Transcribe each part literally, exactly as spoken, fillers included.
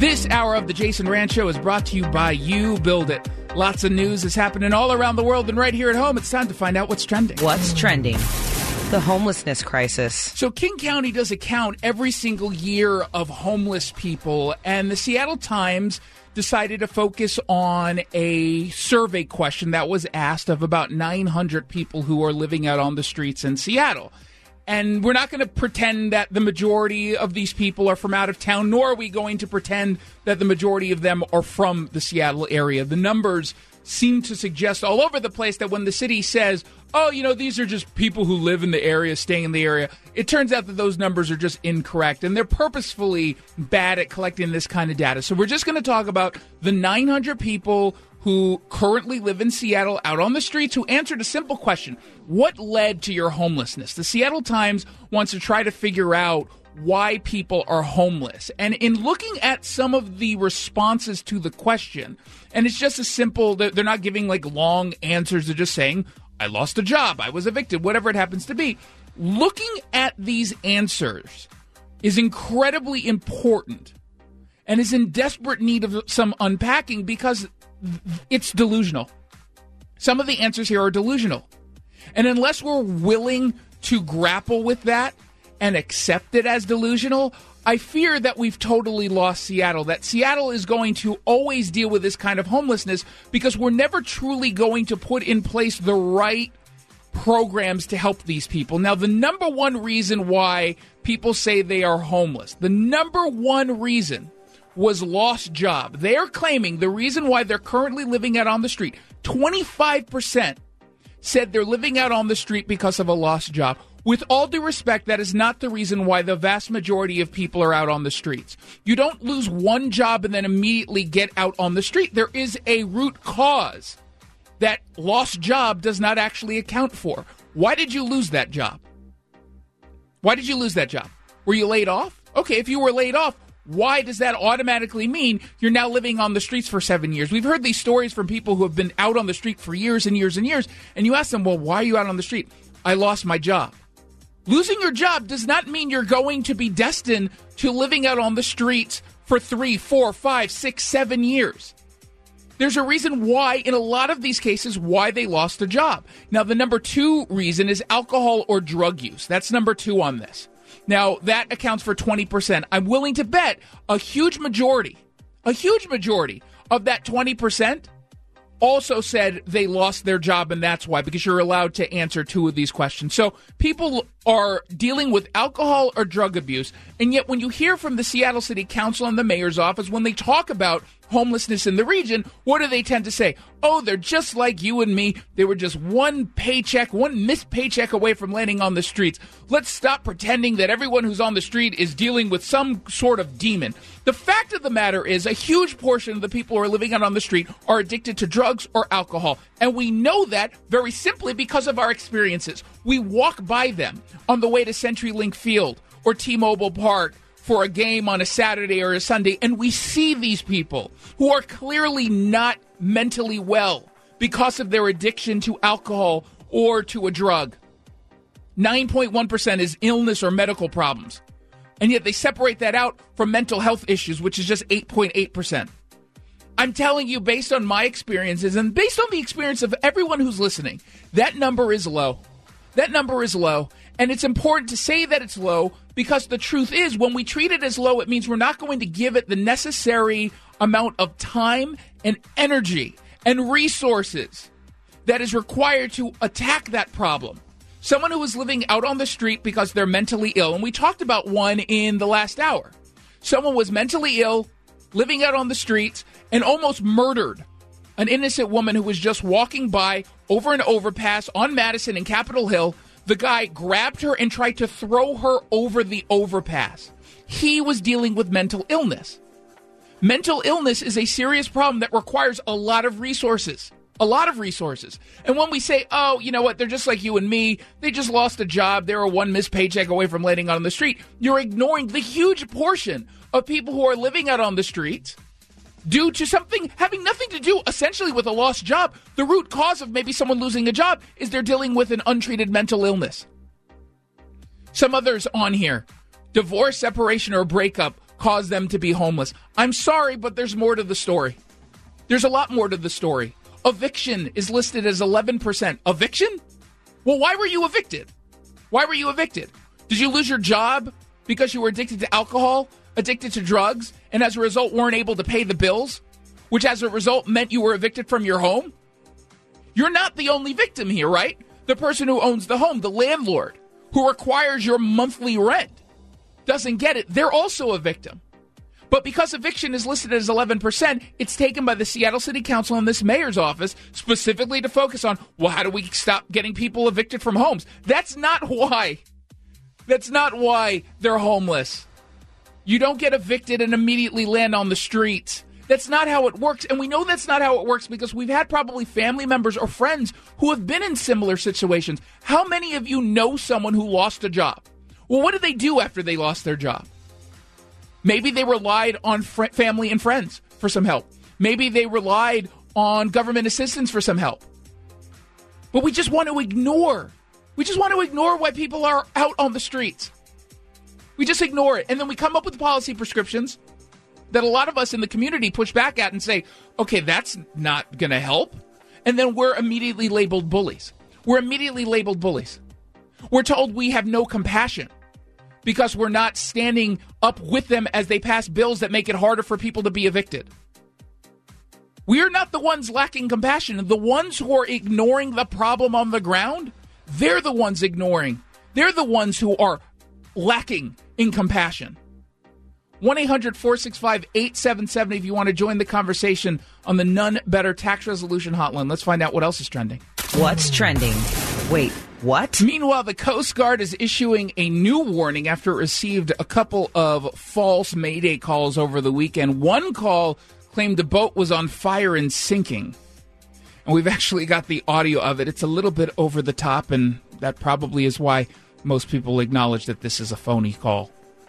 This hour of the Jason Rand Show is brought to you by You Build It. Lots of news is happening all around the world, and right here at home, it's time to find out what's trending. What's trending? The homelessness crisis. So King County does a count every single year of homeless people, and the Seattle Times decided to focus on a survey question that was asked of about nine hundred people who are living out on the streets in Seattle. And we're not going to pretend that the majority of these people are from out of town, nor are we going to pretend that the majority of them are from the Seattle area. The numbers seem to suggest all over the place that when the city says, oh, you know, these are just people who live in the area, staying in the area, it turns out that those numbers are just incorrect. And they're purposefully bad at collecting this kind of data. So we're just going to talk about the nine hundred people who currently live in Seattle out on the streets who answered a simple question. What led to your homelessness? The Seattle Times wants to try to figure out why people are homeless. And in looking at some of the responses to the question, and it's just as simple, they're not giving like long answers, they're just saying, I lost a job, I was evicted, whatever it happens to be. Looking at these answers is incredibly important and is in desperate need of some unpacking because it's delusional. Some of the answers here are delusional. And unless we're willing to grapple with that and accept it as delusional, I fear that we've totally lost Seattle, that Seattle is going to always deal with this kind of homelessness because we're never truly going to put in place the right programs to help these people. Now, the number one reason why people say they are homeless, the number one reason was lost job. They are claiming the reason why they're currently living out on the street, twenty-five percent said they're living out on the street because of a lost job. With all due respect, that is not the reason why the vast majority of people are out on the streets. You don't lose one job and then immediately get out on the street. There is a root cause that lost job does not actually account for. Why did you lose that job? Why did you lose that job? Were you laid off? Okay, if you were laid off, why does that automatically mean you're now living on the streets for seven years? We've heard these stories from people who have been out on the street for years and years and years, and you ask them, well, why are you out on the street? I lost my job. Losing your job does not mean you're going to be destined to living out on the streets for three, four, five, six, seven years. There's a reason why, in a lot of these cases, why they lost a job. Now, the number two reason is alcohol or drug use. That's number two on this. Now, that accounts for twenty percent. I'm willing to bet a huge majority, a huge majority of that twenty percent also said they lost their job, and that's why, because you're allowed to answer two of these questions. So people are dealing with alcohol or drug abuse, and yet when you hear from the Seattle City Council and the mayor's office, when they talk about homelessness in the region, what do they tend to say? Oh, they're just like you and me. They were just one paycheck, one missed paycheck away from landing on the streets. Let's stop pretending that everyone who's on the street is dealing with some sort of demon. The fact of the matter is a huge portion of the people who are living out on the street are addicted to drugs or alcohol. And we know that very simply because of our experiences. We walk by them on the way to CenturyLink Field or T-Mobile Park for a game on a Saturday or a Sunday, and we see these people who are clearly not mentally well because of their addiction to alcohol or to a drug. nine point one percent is illness or medical problems, and yet they separate that out from mental health issues, which is just eight point eight percent. I'm telling you, based on my experiences and based on the experience of everyone who's listening, that number is low. That number is low. And it's important to say that it's low because the truth is when we treat it as low, it means we're not going to give it the necessary amount of time and energy and resources that is required to attack that problem. Someone who is living out on the street because they're mentally ill, and we talked about one in the last hour. Someone was mentally ill, living out on the streets, and almost murdered an innocent woman who was just walking by over an overpass on Madison and Capitol Hill. The guy grabbed her and tried to throw her over the overpass. He was dealing with mental illness. Mental illness is a serious problem that requires a lot of resources. A lot of resources. And when we say, oh, you know what, they're just like you and me, they just lost a job, they're a one missed paycheck away from landing on the street, you're ignoring the huge portion of people who are living out on the streets due to something having nothing to do essentially with a lost job. The root cause of maybe someone losing a job is they're dealing with an untreated mental illness. Some others on here, divorce, separation, or breakup caused them to be homeless. I'm sorry, but there's more to the story. There's a lot more to the story. Eviction is listed as eleven percent. Eviction? Well, why were you evicted? Why were you evicted? Did you lose your job because you were addicted to alcohol, addicted to drugs, and as a result weren't able to pay the bills, which as a result meant you were evicted from your home? You're not the only victim here, right? The person who owns the home, the landlord, who requires your monthly rent, doesn't get it. They're also a victim. But because eviction is listed as eleven percent, it's taken by the Seattle City Council and this mayor's office specifically to focus on, well, how do we stop getting people evicted from homes? That's not why. That's not why they're homeless. You don't get evicted and immediately land on the streets. That's not how it works. And we know that's not how it works because we've had probably family members or friends who have been in similar situations. How many of you know someone who lost a job? Well, what did they do after they lost their job? Maybe they relied on fr- family and friends for some help. Maybe they relied on government assistance for some help. But we just want to ignore. We just want to ignore why people are out on the streets. We just ignore it. And then we come up with policy prescriptions that a lot of us in the community push back at and say, okay, that's not going to help. And then we're immediately labeled bullies. We're immediately labeled bullies. We're told we have no compassion because we're not standing up with them as they pass bills that make it harder for people to be evicted. We're not the ones lacking compassion. The ones who are ignoring the problem on the ground, they're the ones ignoring. They're the ones who are lacking in compassion. one eight hundred four six five eight seven seven if you want to join the conversation on the None Better Tax Resolution Hotline. Let's find out what else is trending. What's trending? Wait, what? Meanwhile, the Coast Guard is issuing a new warning after it received a couple of false Mayday calls over the weekend. One call claimed the boat was on fire and sinking. And we've actually got the audio of it. It's a little bit over the top, and that probably is why most people acknowledge that this is a phony call.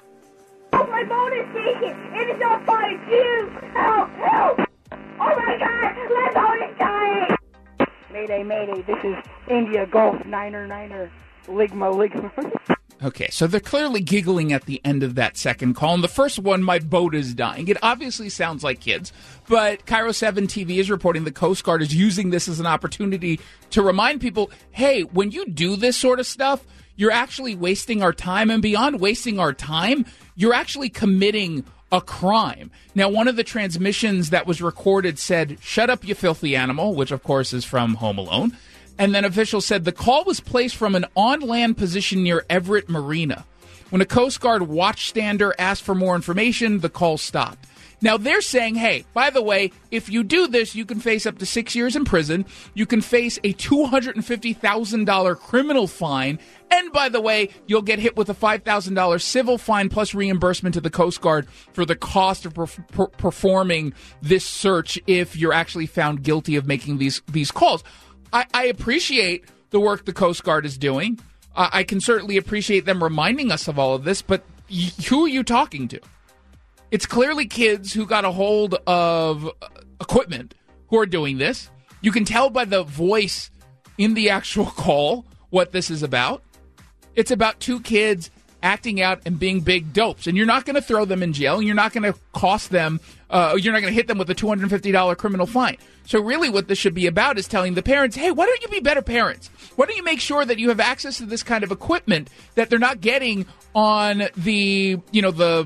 Oh, my boat is sinking! It is on fire too! Help! Help! Oh my God! My boat is dying! Mayday, mayday, this is India Gulf Niner Niner Ligma Ligma. Okay, so they're clearly giggling at the end of that second call. And the first one, my boat is dying. It obviously sounds like kids, but Cairo seven T V is reporting the Coast Guard is using this as an opportunity to remind people, hey, when you do this sort of stuff, you're actually wasting our time. And beyond wasting our time, you're actually committing a crime. Now, one of the transmissions that was recorded said, "Shut up, you filthy animal," which, of course, is from Home Alone. And then officials said the call was placed from an on-land position near Everett Marina. When a Coast Guard watchstander asked for more information, the call stopped. Now, they're saying, hey, by the way, if you do this, you can face up to six years in prison. You can face a two hundred fifty thousand dollars criminal fine. And by the way, you'll get hit with a five thousand dollars civil fine plus reimbursement to the Coast Guard for the cost of per- per- performing this search if you're actually found guilty of making these, these calls. I, I appreciate the work the Coast Guard is doing. Uh, I can certainly appreciate them reminding us of all of this, but y- who are you talking to? It's clearly kids who got a hold of equipment who are doing this. You can tell by the voice in the actual call what this is about. It's about two kids acting out and being big dopes. And you're not going to throw them in jail. And you're not going to cost them, uh, you're not going to hit them with a two hundred fifty dollars criminal fine. So really what this should be about is telling the parents, hey, why don't you be better parents? Why don't you make sure that you have access to this kind of equipment that they're not getting on the, you know, the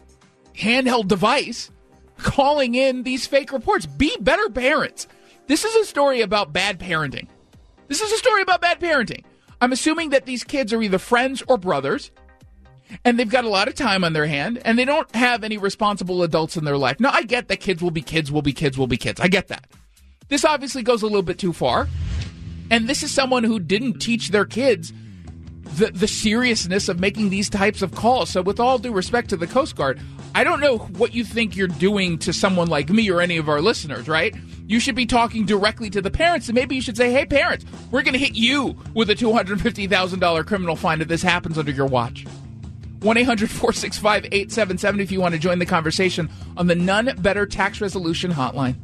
handheld device calling in these fake reports. Be better parents. This is a story about bad parenting. This is a story about bad parenting. I'm assuming that these kids are either friends or brothers, and they've got a lot of time on their hand, and they don't have any responsible adults in their life. Now, I get that kids will be kids, will be kids, will be kids. I get that. This obviously goes a little bit too far, and this is someone who didn't teach their kids the, the seriousness of making these types of calls. So with all due respect to the Coast Guard, I don't know what you think you're doing to someone like me or any of our listeners, right? You should be talking directly to the parents, and maybe you should say, hey, parents, we're going to hit you with a two hundred fifty thousand dollars criminal fine if this happens under your watch. one eight hundred four six five eight seven seven if you want to join the conversation on the None Better Tax Resolution Hotline.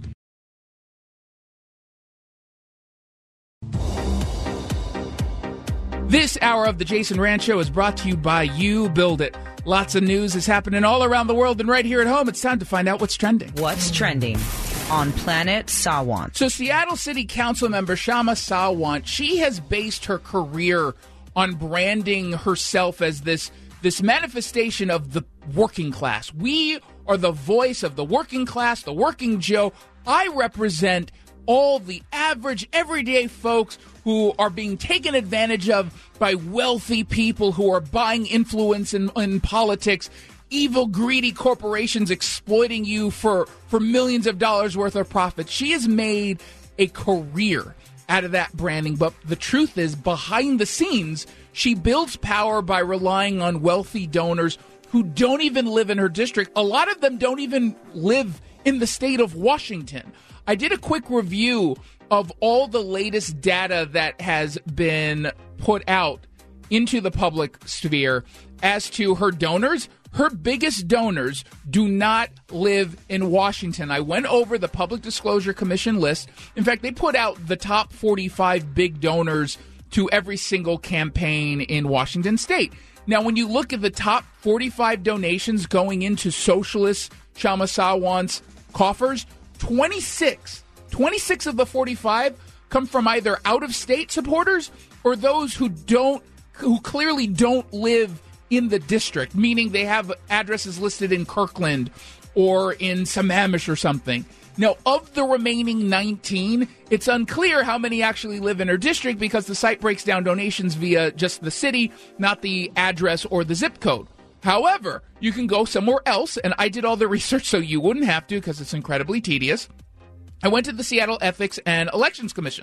This hour of the Jason Rand Show is brought to you by You Build It. Lots of news is happening all around the world and right here at home. It's time to find out what's trending. What's trending on Planet Sawant? So Seattle City Council member Kshama Sawant, she has based her career on branding herself as this, this manifestation of the working class. We are the voice of the working class, the working Joe. I represent all the average, everyday folks who are being taken advantage of by wealthy people who are buying influence in, in politics, evil, greedy corporations exploiting you for, for millions of dollars worth of profit. She has made a career out of that branding, but the truth is, behind the scenes, she builds power by relying on wealthy donors who don't even live in her district. A lot of them don't even live in the state of Washington. I did a quick review of all the latest data that has been put out into the public sphere as to her donors. Her biggest donors do not live in Washington. I went over the Public Disclosure Commission list. In fact, they put out the top forty-five big donors to every single campaign in Washington state. Now, when you look at the top forty-five donations going into socialist Kshama Sawant's coffers, twenty-six, twenty-six of the forty-five come from either out-of-state supporters or those who don't, who clearly don't live in the district, meaning they have addresses listed in Kirkland or in Sammamish or something. Now, of the remaining nineteen, it's unclear how many actually live in her district because the site breaks down donations via just the city, not the address or the zip code. However, you can go somewhere else, and I did all the research so you wouldn't have to because it's incredibly tedious. I went to the Seattle Ethics and Elections Commission,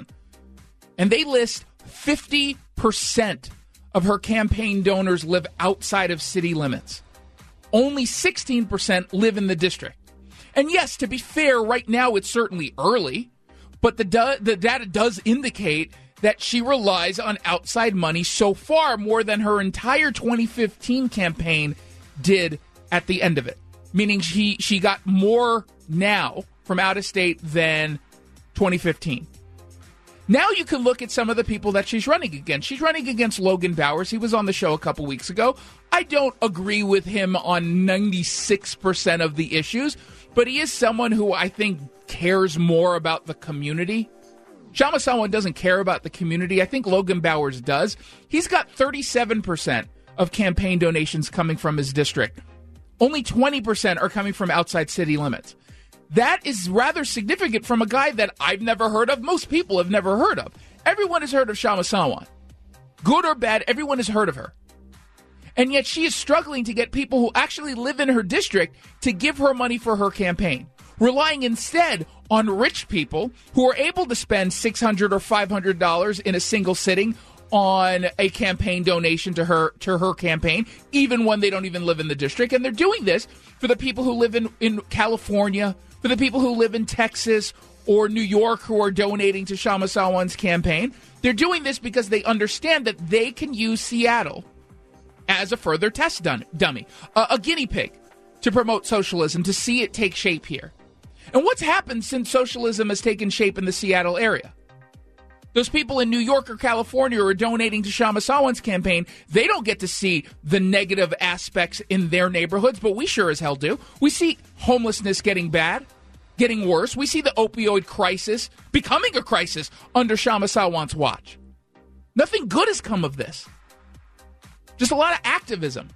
and they list fifty percent of her campaign donors live outside of city limits. Only sixteen percent live in the district. And yes, to be fair, right now it's certainly early, but the, du- the data does indicate that she relies on outside money so far more than her entire twenty fifteen campaign did at the end of it. Meaning she, she got more now from out of state than twenty fifteen. Now you can look at some of the people that she's running against. She's running against Logan Bowers. He was on the show a couple weeks ago. I don't agree with him on ninety-six percent of the issues, but he is someone who I think cares more about the community. Kshama Sawant doesn't care about the community. I think Logan Bowers does. He's got thirty-seven percent of campaign donations coming from his district. Only twenty percent are coming from outside city limits. That is rather significant from a guy that I've never heard of. Most people have never heard of. Everyone has heard of Kshama Sawant. Good or bad, everyone has heard of her. And yet she is struggling to get people who actually live in her district to give her money for her campaign, relying instead on rich people who are able to spend six hundred dollars or five hundred dollars in a single sitting on a campaign donation to her to her campaign, even when they don't even live in the district. And they're doing this for the people who live in, in California, for the people who live in Texas or New York who are donating to Kshama Sawant's campaign. They're doing this because they understand that they can use Seattle as a further test dun- dummy, uh, a guinea pig to promote socialism, to see it take shape here. And what's happened since socialism has taken shape in the Seattle area? Those people in New York or California who are donating to Kshama Sawant's campaign, they don't get to see the negative aspects in their neighborhoods, but we sure as hell do. We see homelessness getting bad, getting worse. We see the opioid crisis becoming a crisis under Kshama Sawant's watch. Nothing good has come of this. Just a lot of activism.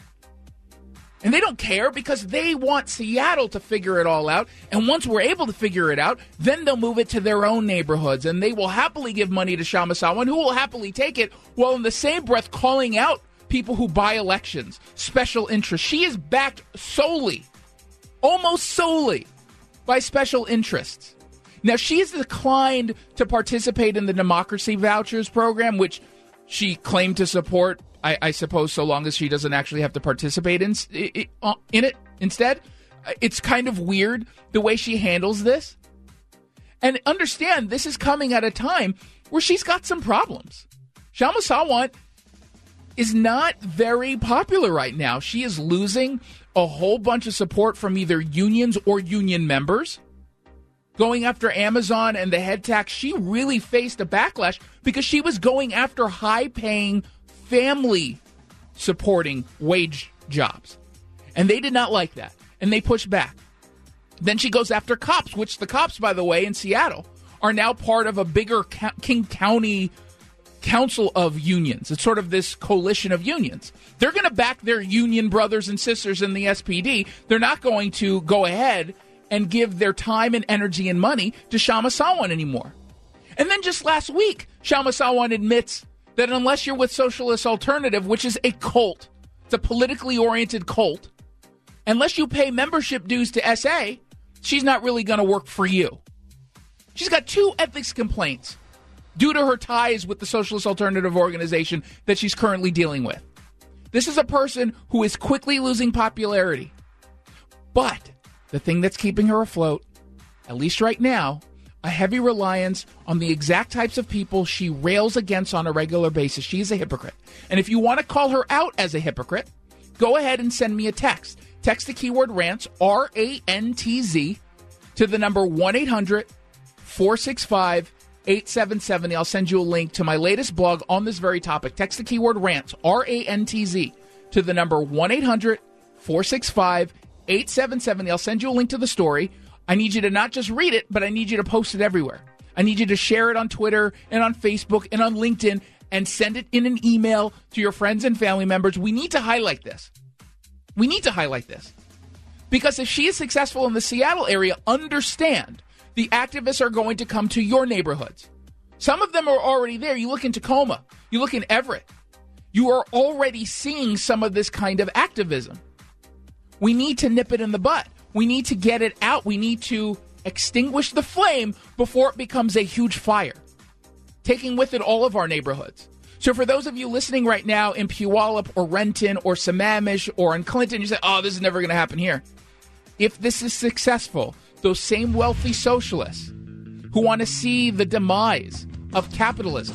And they don't care because they want Seattle to figure it all out. And once we're able to figure it out, then they'll move it to their own neighborhoods. And they will happily give money to Kshama Sawant, who will happily take it, while in the same breath calling out people who buy elections, special interests. She is backed solely, almost solely, by special interests. Now, she has declined to participate in the Democracy Vouchers program, which she claimed to support, I, I suppose, so long as she doesn't actually have to participate in, in it instead. It's kind of weird the way she handles this. And understand, this is coming at a time where she's got some problems. Kshama Sawant is not very popular right now. She is losing a whole bunch of support from either unions or union members. Going after Amazon and the head tax, she really faced a backlash because she was going after high-paying, family-supporting wage jobs. And they did not like that. And they pushed back. Then she goes after cops, which the cops, by the way, in Seattle are now part of a bigger King County council of unions. It's sort of this coalition of unions. They're going to back their union brothers and sisters in the S P D. They're not going to go ahead and give their time and energy and money to Kshama Sawant anymore. And then just last week, Kshama Sawant admits that unless you're with Socialist Alternative, which is a cult, it's a politically oriented cult, unless you pay membership dues to S A, she's not really going to work for you. She's got two ethics complaints due to her ties with the Socialist Alternative organization that she's currently dealing with. This is a person who is quickly losing popularity. But the thing that's keeping her afloat, at least right now, a heavy reliance on the exact types of people she rails against on a regular basis. She's a hypocrite. And if you want to call her out as a hypocrite, go ahead and send me a text. Text the keyword rants, R A N T Z, to the number one eight hundred four six five eight seven seven zero. I'll send you a link to my latest blog on this very topic. Text the keyword rants, R A N T Z, to the number one eight hundred four six five eight seven seven zero. I'll send you a link to the story. I need you to not just read it, but I need you to post it everywhere. I need you to share it on Twitter and on Facebook and on LinkedIn and send it in an email to your friends and family members. We need to highlight this. We need to highlight this. Because if she is successful in the Seattle area, understand the activists are going to come to your neighborhoods. Some of them are already there. You look in Tacoma. You look in Everett. You are already seeing some of this kind of activism. We need to nip it in the bud. We need to get it out. We need to extinguish the flame before it becomes a huge fire, taking with it all of our neighborhoods. So for those of you listening right now in Puyallup or Renton or Sammamish or in Clinton, you say, oh, this is never going to happen here. If this is successful, those same wealthy socialists who want to see the demise of capitalism,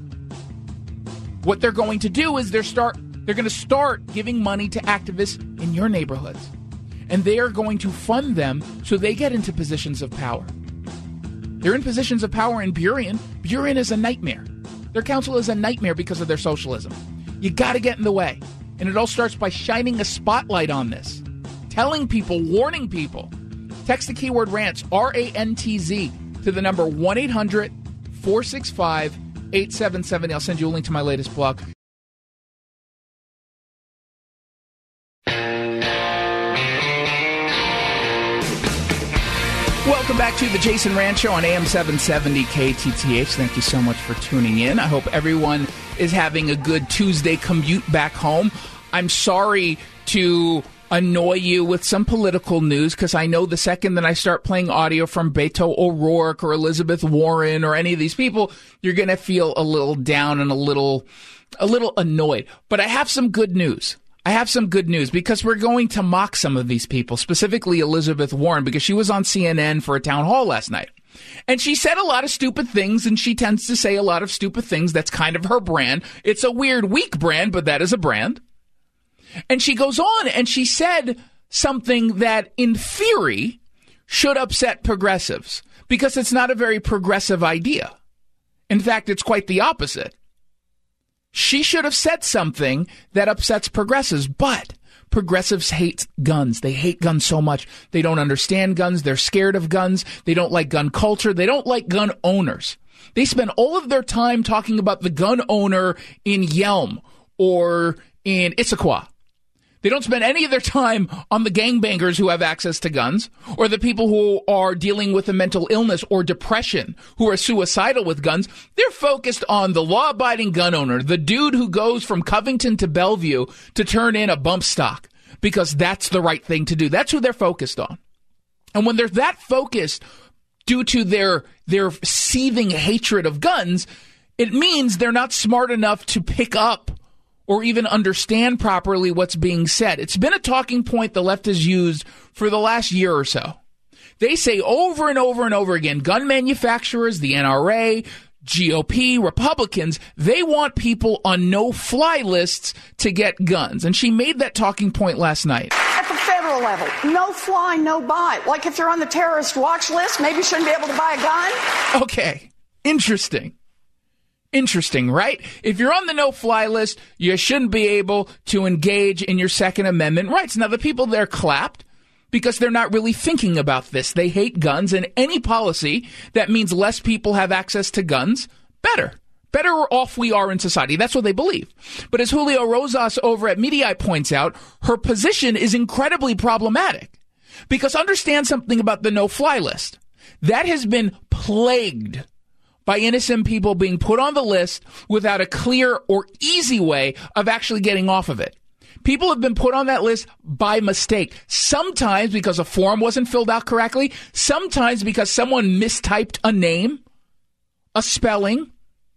what they're going to do is they're start they're going to start giving money to activists in your neighborhoods. And they are going to fund them so they get into positions of power. They're in positions of power in Burien. Burien is a nightmare. Their council is a nightmare because of their socialism. You got to get in the way. And it all starts by shining a spotlight on this. Telling people, warning people. Text the keyword rants, R A N T Z, to the number one eight hundred four six five eight seven seven zero. I'll send you a link to my latest blog. Welcome back to the Jason Rand Show on A M seven seventy K T T H. Thank you so much for tuning in. I hope everyone is having a good Tuesday commute back home. I'm sorry to annoy you with some political news, because I know the second that I start playing audio from Beto O'Rourke or Elizabeth Warren or any of these people, you're going to feel a little down and a little, a little annoyed. But I have some good news. I have some good news, because we're going to mock some of these people, specifically Elizabeth Warren, because she was on C N N for a town hall last night. And she said a lot of stupid things, and she tends to say a lot of stupid things. That's kind of her brand. It's a weird, weak brand, but that is a brand. And she goes on, and she said something that, in theory, should upset progressives, because it's not a very progressive idea. In fact, it's quite the opposite. She should have said something that upsets progressives, but progressives hate guns. They hate guns so much. They don't understand guns. They're scared of guns. They don't like gun culture. They don't like gun owners. They spend all of their time talking about the gun owner in Yelm or in Issaquah. They don't spend any of their time on the gangbangers who have access to guns, or the people who are dealing with a mental illness or depression, who are suicidal with guns. They're focused on the law-abiding gun owner, the dude who goes from Covington to Bellevue to turn in a bump stock, because that's the right thing to do. That's who they're focused on. And when they're that focused due to their their seething hatred of guns, it means they're not smart enough to pick up or even understand properly what's being said. It's been a talking point the left has used for the last year or so. They say over and over and over again, gun manufacturers, the N R A, G O P, Republicans, they want people on no-fly lists to get guns. And she made that talking point last night. At the federal level, no fly, no buy. Like if you're on the terrorist watch list, maybe you shouldn't be able to buy a gun. Okay, interesting. Interesting, right? If you're on the no-fly list, you shouldn't be able to engage in your Second Amendment rights. Now, the people there clapped because they're not really thinking about this. They hate guns, and any policy that means less people have access to guns, better. Better off we are in society. That's what they believe. But as Julio Rosas over at Mediaite points out, her position is incredibly problematic. Because understand something about the no-fly list. That has been plagued by innocent people being put on the list without a clear or easy way of actually getting off of it. People have been put on that list by mistake. Sometimes because a form wasn't filled out correctly. Sometimes because someone mistyped a name, a spelling.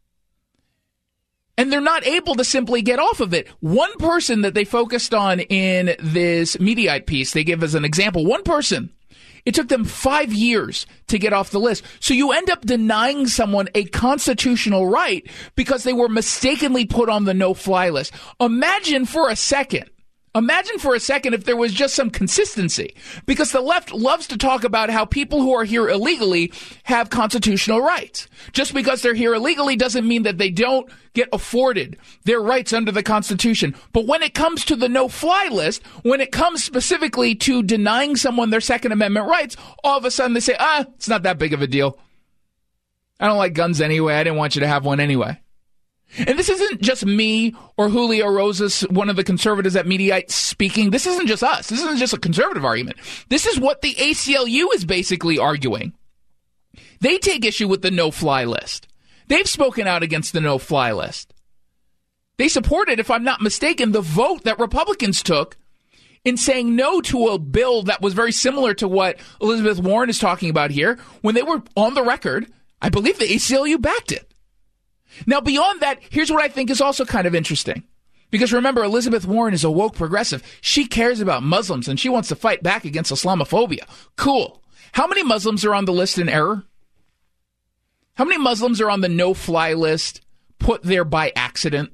And they're not able to simply get off of it. One person that they focused on in this Mediaite piece, they give as an example, one person, it took them five years to get off the list. So you end up denying someone a constitutional right because they were mistakenly put on the no-fly list. Imagine for a second, imagine for a second if there was just some consistency. Because the left loves to talk about how people who are here illegally have constitutional rights. Just because they're here illegally doesn't mean that they don't get afforded their rights under the Constitution. But when it comes to the no-fly list, when it comes specifically to denying someone their Second Amendment rights, all of a sudden they say, ah, it's not that big of a deal. I don't like guns anyway. I didn't want you to have one anyway. And this isn't just me or Julio Rosas, one of the conservatives at Mediaite, speaking. This isn't just us. This isn't just a conservative argument. This is what the A C L U is basically arguing. They take issue with the no-fly list. They've spoken out against the no-fly list. They supported, if I'm not mistaken, the vote that Republicans took in saying no to a bill that was very similar to what Elizabeth Warren is talking about here. When they were on the record, I believe the A C L U backed it. Now, beyond that, here's what I think is also kind of interesting. Because remember, Elizabeth Warren is a woke progressive. She cares about Muslims, and she wants to fight back against Islamophobia. Cool. How many Muslims are on the list in error? How many Muslims are on the no-fly list, put there by accident?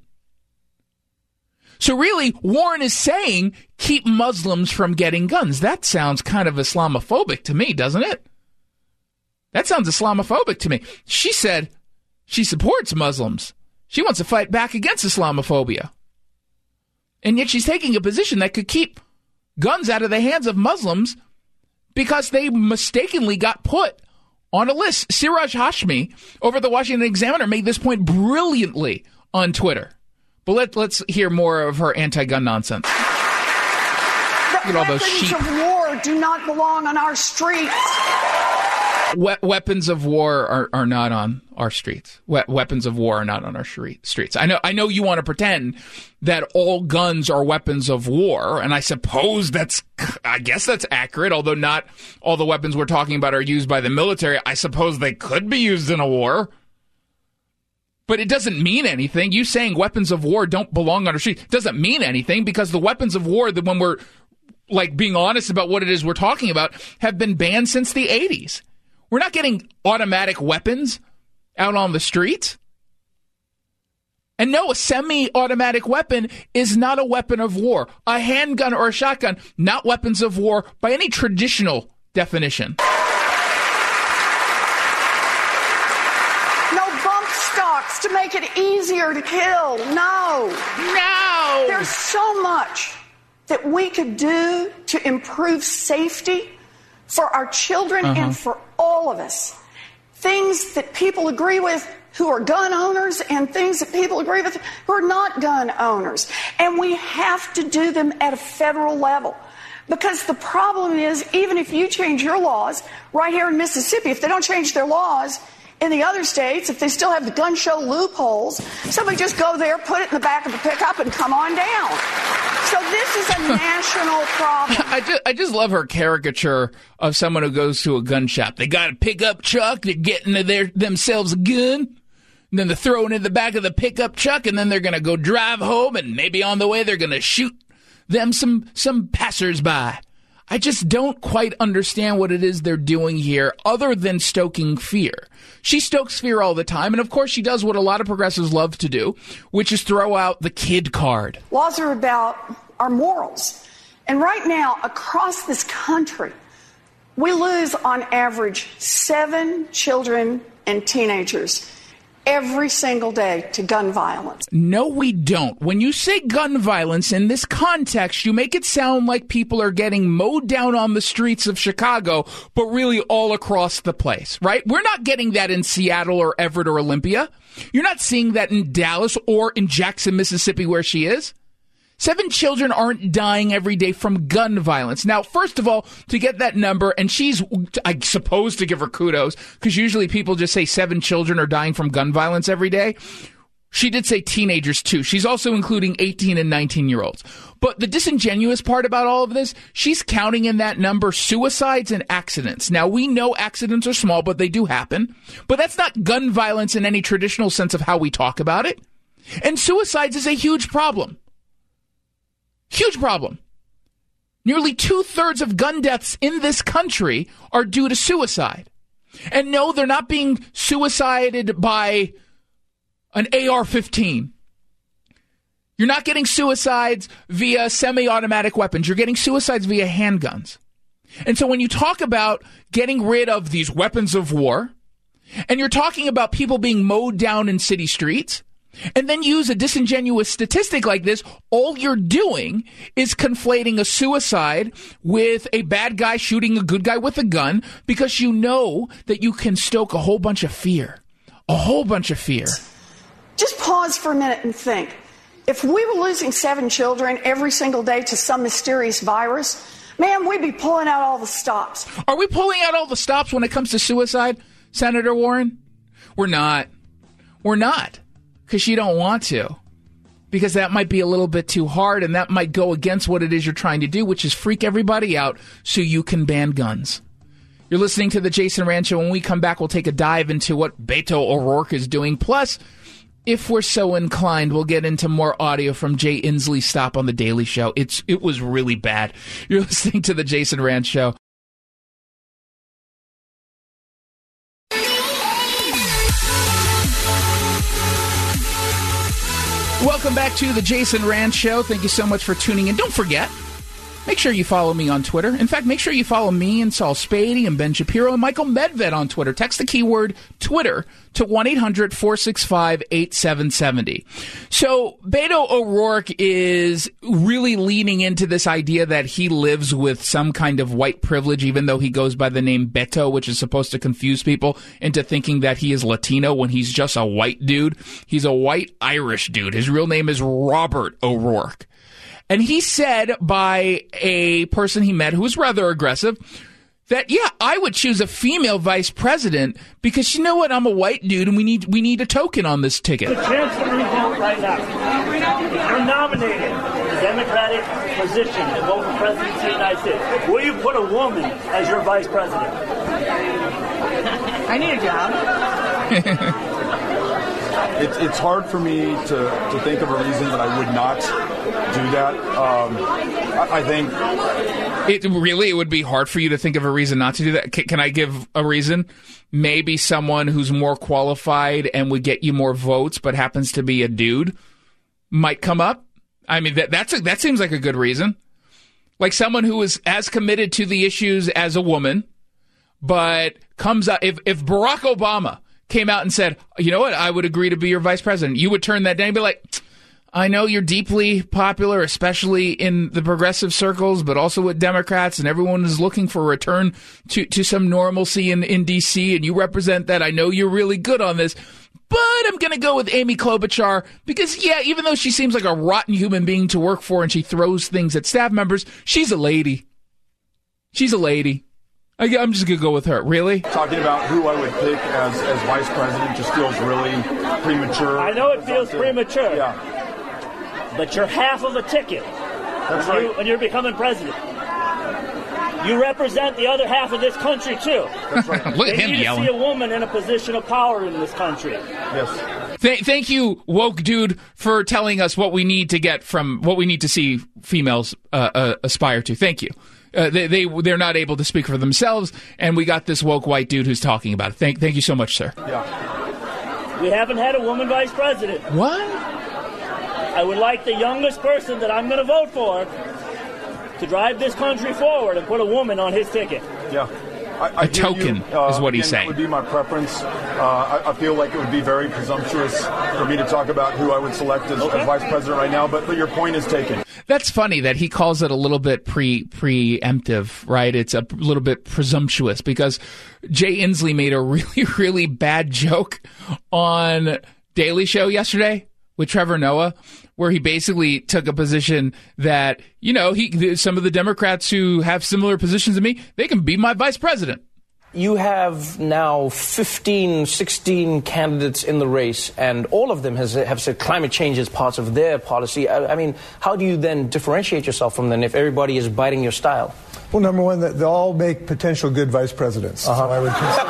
So really, Warren is saying, keep Muslims from getting guns. That sounds kind of Islamophobic to me, doesn't it? That sounds Islamophobic to me. She said she supports Muslims. She wants to fight back against Islamophobia. And yet she's taking a position that could keep guns out of the hands of Muslims because they mistakenly got put on a list. Siraj Hashmi over the Washington Examiner made this point brilliantly on Twitter. But let, let's hear more of her anti-gun nonsense. The Look at all those weapons sheep. of war do not belong on our streets. We- weapons of war are, are not on our streets. We- weapons of war are not on our street- streets. I know I know you want to pretend that all guns are weapons of war, and I suppose that's, I guess that's accurate, although not all the weapons we're talking about are used by the military. I suppose they could be used in a war. But it doesn't mean anything. You saying weapons of war don't belong on our streets doesn't mean anything because the weapons of war, that when we're like being honest about what it is we're talking about, have been banned since the eighties. We're not getting automatic weapons out on the streets. And no, a semi-automatic weapon is not a weapon of war. A handgun or a shotgun, not weapons of war by any traditional definition. No bump stocks to make it easier to kill. No. No! There's so much that we could do to improve safety for our children uh-huh. and for all of us. Things that people agree with who are gun owners and things that people agree with who are not gun owners. And we have to do them at a federal level. Because the problem is, even if you change your laws right here in Mississippi, if they don't change their laws in the other states, if they still have the gun show loopholes, somebody just go there, put it in the back of the pickup, and come on down. So this is a national problem. I just, I just love her caricature of someone who goes to a gun shop. They got a pickup truck. They're getting their, themselves a gun. And then they're throwing it in the back of the pickup truck, and then they're going to go drive home, and maybe on the way they're going to shoot them some, some passersby. I just don't quite understand what it is they're doing here other than stoking fear. She stokes fear all the time, and of course she does what a lot of progressives love to do, which is throw out the kid card. Laws are about our morals. And right now, across this country, we lose on average seven children and teenagers every single day to gun violence. No, we don't. When you say gun violence in this context, you make it sound like people are getting mowed down on the streets of Chicago, but really all across the place, right? We're not getting that in Seattle or Everett or Olympia. You're not seeing that in Dallas or in Jackson, Mississippi, where she is. Seven children aren't dying every day from gun violence. Now, first of all, to get that number, and she's, I suppose, to give her kudos, because usually people just say seven children are dying from gun violence every day. She did say teenagers, too. She's also including eighteen and nineteen-year-olds. But the disingenuous part about all of this, she's counting in that number suicides and accidents. Now, we know accidents are small, but they do happen. But that's not gun violence in any traditional sense of how we talk about it. And suicides is a huge problem. Huge problem. Nearly two-thirds of gun deaths in this country are due to suicide. And no, they're not being suicided by an A R fifteen. You're not getting suicides via semi-automatic weapons. You're getting suicides via handguns. And so when you talk about getting rid of these weapons of war, and you're talking about people being mowed down in city streets, and then use a disingenuous statistic like this, all you're doing is conflating a suicide with a bad guy shooting a good guy with a gun, because you know that you can stoke a whole bunch of fear. A whole bunch of fear. Just pause for a minute and think. If we were losing seven children every single day to some mysterious virus, man, we'd be pulling out all the stops. Are we pulling out all the stops when it comes to suicide, Senator Warren? We're not. We're not. Because you don't want to. Because that might be a little bit too hard, and that might go against what it is you're trying to do, which is freak everybody out so you can ban guns. You're listening to The Jason Rand Show. When we come back, we'll take a dive into what Beto O'Rourke is doing. Plus, if we're so inclined, we'll get into more audio from Jay Inslee's stop on The Daily Show. It's It was really bad. You're listening to The Jason Rand Show. Welcome back to The Jason Rand Show. Thank you so much for tuning in. Don't forget, make sure you follow me on Twitter. In fact, make sure you follow me and Saul Spady and Ben Shapiro and Michael Medved on Twitter. Text the keyword Twitter to one eight hundred four six five eight seven seven zero. So Beto O'Rourke is really leaning into this idea that he lives with some kind of white privilege, even though he goes by the name Beto, which is supposed to confuse people into thinking that he is Latino when he's just a white dude. He's a white Irish dude. His real name is Robert O'Rourke. And he said by a person he met who was rather aggressive that, yeah, I would choose a female vice president because, you know what, I'm a white dude and we need we need a token on this ticket. The chance to revolt right now. You're nominated the Democratic position to vote for president of the United States. Will you put a woman as your vice president? I need a job. It's, it's hard for me to, to think of a reason that I would not do that. Um, I, I think... It really, it would be hard for you to think of a reason not to do that. C- can I give a reason? Maybe someone who's more qualified and would get you more votes, but happens to be a dude, might come up. I mean, that that's a, that seems like a good reason. Like someone who is as committed to the issues as a woman, but comes up... If, if Barack Obama came out and said, you know what, I would agree to be your vice president, you would turn that down and be like, I know you're deeply popular, especially in the progressive circles, but also with Democrats, and everyone is looking for a return to, to some normalcy in, in D C, and you represent that. I know you're really good on this, but I'm going to go with Amy Klobuchar because, yeah, even though she seems like a rotten human being to work for and she throws things at staff members, she's a lady. She's a lady. I, I'm just going to go with her. Really? Talking about who I would pick as, as vice president just feels really premature. I know it feels premature. Yeah. But you're half of a ticket. That's when right. You, when you're becoming president. You represent the other half of this country, too. That's right. Look at they him need yelling. to see a woman in a position of power in this country. Yes. Th- thank you, woke dude, for telling us what we need to get from what we need to see females uh, uh, aspire to. Thank you. Uh, they, they, they're not able to speak for themselves, and we got this woke white dude who's talking about it. Thank, thank you so much, sir. Yeah. We haven't had a woman vice president. What? I would like the youngest person that I'm going to vote for to drive this country forward and put a woman on his ticket. Yeah. I, I a token you, uh, is what he's again, saying. That would be my preference. Uh, I, I feel like it would be very presumptuous for me to talk about who I would select as, okay. as vice president right now, but, but your point is taken. That's funny that he calls it a little bit pre preemptive, right? It's a little bit presumptuous because Jay Inslee made a really, really bad joke on Daily Show yesterday with Trevor Noah, where he basically took a position that, you know, he some of the Democrats who have similar positions to me, they can be my vice president. You have now fifteen, sixteen candidates in the race, and all of them has, have said climate change is part of their policy. I, I mean, how do you then differentiate yourself from them if everybody is biting your style? Well, number one, they all make potential good vice presidents. Uh-huh. So I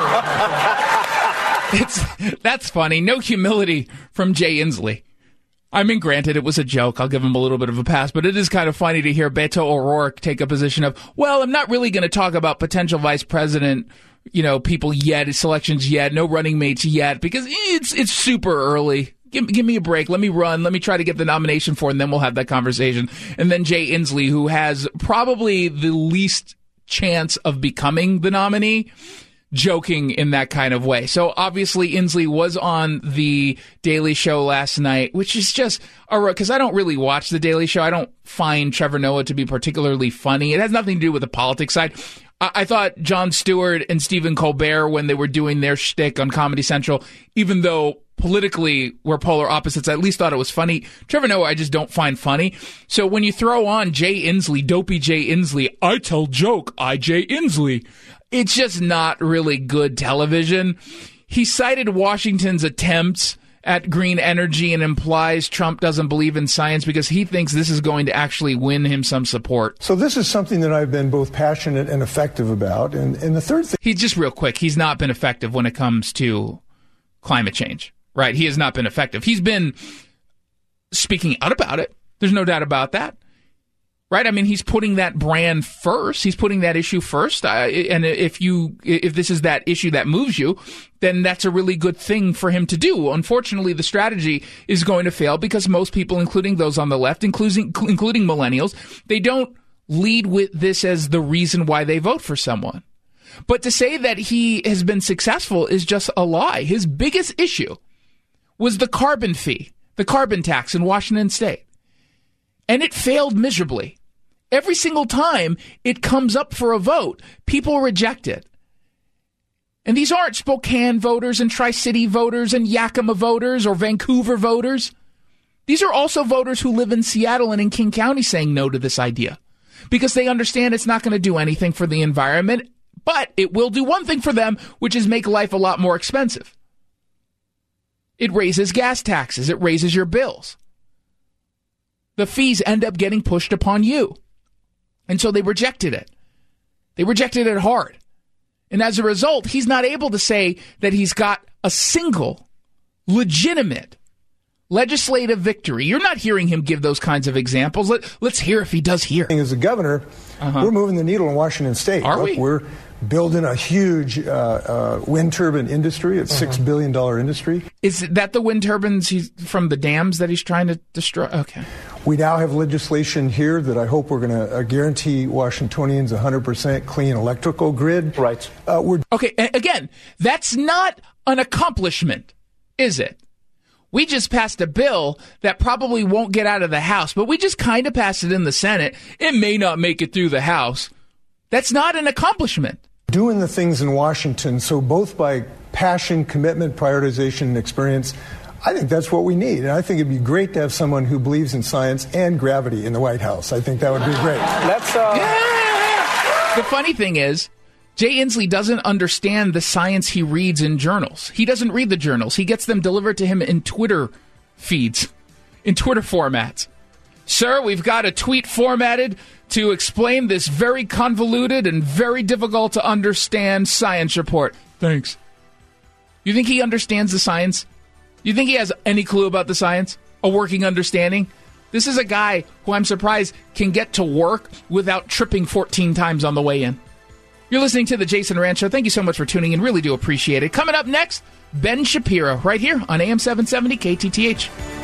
would consider it's That's funny. No humility from Jay Inslee. I mean, granted, it was a joke. I'll give him a little bit of a pass, but it is kind of funny to hear Beto O'Rourke take a position of, well, I'm not really going to talk about potential vice president, you know, people yet, selections yet, no running mates yet, because it's it's super early. Give, give me a break. Let me run. Let me try to get the nomination for it, and then we'll have that conversation. And then Jay Inslee, who has probably the least chance of becoming the nominee, joking in that kind of way. So obviously Inslee was on the Daily Show last night, which is just a because I don't really watch the Daily Show. I don't find Trevor Noah to be particularly funny. It has nothing to do with the politics side. I, I thought Jon Stewart and Stephen Colbert, when they were doing their shtick on Comedy Central, even though politically we're polar opposites, I at least thought it was funny. Trevor Noah, I just don't find funny. So when you throw on Jay Inslee, dopey Jay Inslee, I tell joke, I Jay Inslee. It's just not really good television. He cited Washington's attempts at green energy and implies Trump doesn't believe in science because he thinks this is going to actually win him some support. So this is something that I've been both passionate and effective about. And, and the third thing... He's just real quick. He's not been effective when it comes to climate change, right? He has not been effective. He's been speaking out about it. There's no doubt about that. Right? I mean, he's putting that brand first. He's putting that issue first. Uh, and if you, if this is that issue that moves you, then that's a really good thing for him to do. Unfortunately, the strategy is going to fail because most people, including those on the left, including, including millennials, they don't lead with this as the reason why they vote for someone. But to say that he has been successful is just a lie. His biggest issue was the carbon fee, the carbon tax in Washington State. And it failed miserably. Every single time it comes up for a vote, people reject it. And these aren't Spokane voters and Tri-City voters and Yakima voters or Vancouver voters. These are also voters who live in Seattle and in King County saying no to this idea because they understand it's not going to do anything for the environment, but it will do one thing for them, which is make life a lot more expensive. It raises gas taxes. It raises your bills. The fees end up getting pushed upon you. And so they rejected it. They rejected it hard. And as a result, he's not able to say that he's got a single legitimate legislative victory. You're not hearing him give those kinds of examples. Let, let's hear if he does here. As a governor, uh-huh. we're moving the needle in Washington State. Are Look, we? We're building a huge uh, uh, wind turbine industry. It's a uh-huh. six billion dollars industry. Is that the wind turbines he's, from the dams that he's trying to destroy? Okay. We now have legislation here that I hope we're going to uh, guarantee Washingtonians a one hundred percent clean electrical grid. Right. Uh, we're okay, again, that's not an accomplishment, is it? We just passed a bill that probably won't get out of the House, but we just kind of passed it in the Senate. It may not make it through the House. That's not an accomplishment. Doing the things in Washington, so both by passion, commitment, prioritization, and experience, I think that's what we need. And I think it'd be great to have someone who believes in science and gravity in the White House. I think that would be great. That's uh... yeah. The funny thing is, Jay Inslee doesn't understand the science he reads in journals. He doesn't read the journals. He gets them delivered to him in Twitter feeds, in Twitter formats. Sir, we've got a tweet formatted to explain this very convoluted and very difficult to understand science report. Thanks. You think he understands the science? You think he has any clue about the science? A working understanding? This is a guy who I'm surprised can get to work without tripping fourteen times on the way in. You're listening to The Jason Rantz Show. Thank you so much for tuning in. Really do appreciate it. Coming up next, Ben Shapiro, right here on A M seven seventy K T T H.